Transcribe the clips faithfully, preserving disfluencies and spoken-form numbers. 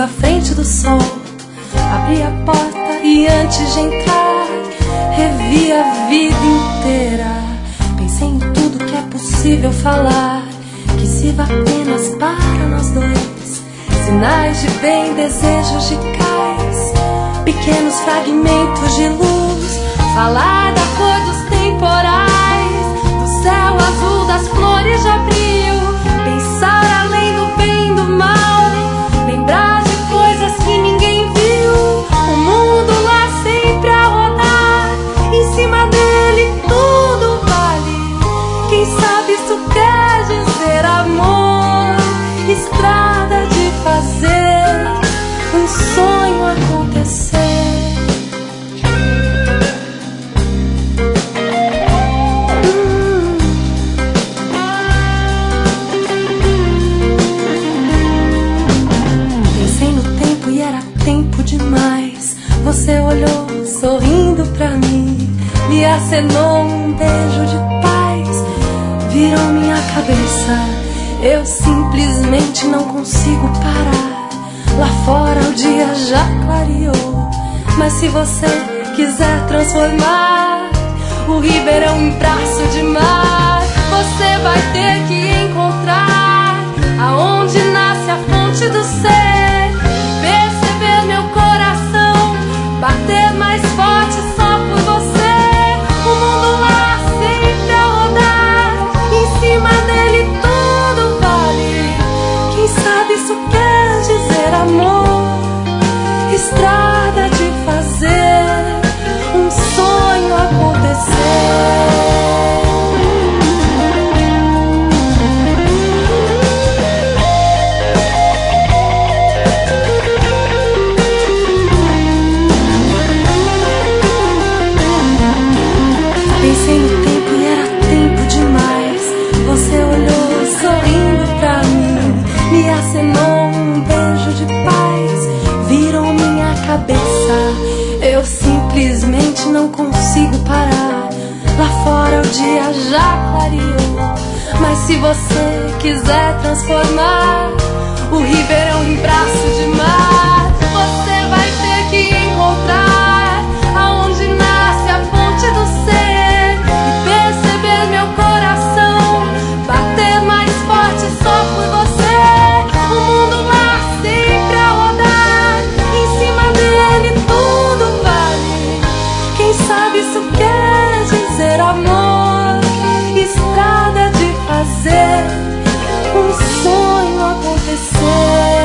à frente do sol. Abri a porta e antes de entrar, revi a vida inteira. Pensei em tudo que é possível falar, que sirva apenas para nós dois. Sinais de bem, desejos de cais, pequenos fragmentos de luz. Falar da cor dos temporais, do céu azul, das flores de abril. Pensar além do bem e do mal, lembrar de coisas que ninguém viu. O mundo lá sempre a rodar, em cima dele tudo vale. Quem sabe isso quer dizer amor, estrada de fazer um sonho acontecer. Você olhou sorrindo pra mim, me acenou um beijo de paz, virou minha cabeça. Eu simplesmente não consigo parar. Lá fora o dia já clareou, mas se você quiser transformar o Ribeirão em braço de mar, você vai ter que encontrar aonde nasce a fonte do ser, perceber meu coração bater mais forte só por você. O mundo lá sempre a rodar, em cima dele tudo vale. Quem sabe isso quer dizer amor, estrada de fazer um sonho acontecer. Pensei no tempo e era tempo demais. Você olhou sorrindo pra mim, me acenou um beijo de paz, virou minha cabeça. Eu simplesmente não consigo parar. Lá fora o dia já clareou, mas se você quiser transformar o Ribeirão em braço de mar, você vai ter que encontrar aonde nasce a fonte do ser, perceber meu coração bater mais forte só por você. O mundo lá sempre a rodar, em cima dele tudo vale. Quem sabe isso quer dizer amor, estrada de fazer um sonho acontecer.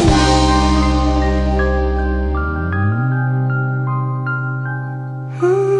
Hmm.